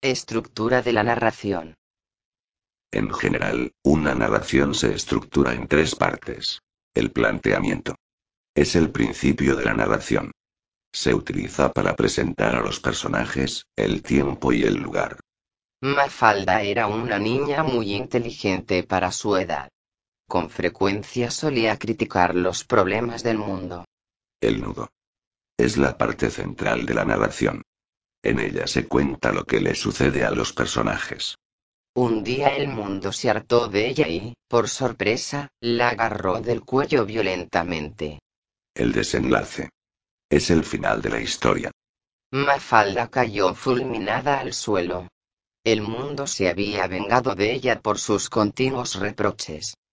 Estructura de la narración. En general, una narración se estructura en tres partes. El planteamiento. Es el principio de la narración. Se utiliza para presentar a los personajes, el tiempo y el lugar. Mafalda era una niña muy inteligente para su edad. Con frecuencia solía criticar los problemas del mundo. El nudo. Es la parte central de la narración. En ella se cuenta lo que le sucede a los personajes. Un día el mundo se hartó de ella y, por sorpresa, la agarró del cuello violentamente. El desenlace. Es el final de la historia. Mafalda cayó fulminada al suelo. El mundo se había vengado de ella por sus continuos reproches.